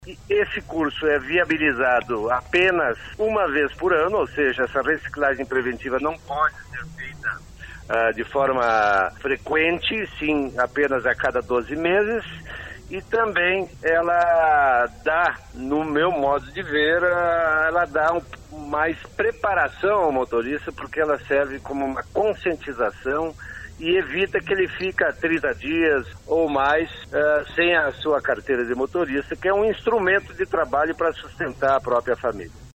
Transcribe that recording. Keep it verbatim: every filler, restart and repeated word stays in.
Esse curso é viabilizado apenas uma vez por ano, ou seja, essa reciclagem preventiva não pode ser feita uh, de forma frequente, sim, apenas a cada doze meses. E também ela dá, no meu modo de ver, uh, ela dá um, mais preparação ao motorista, porque ela serve como uma conscientização e evita que ele fica trinta dias ou mais uh, sem a sua carteira de motorista, que é um instrumento de trabalho para sustentar a própria família.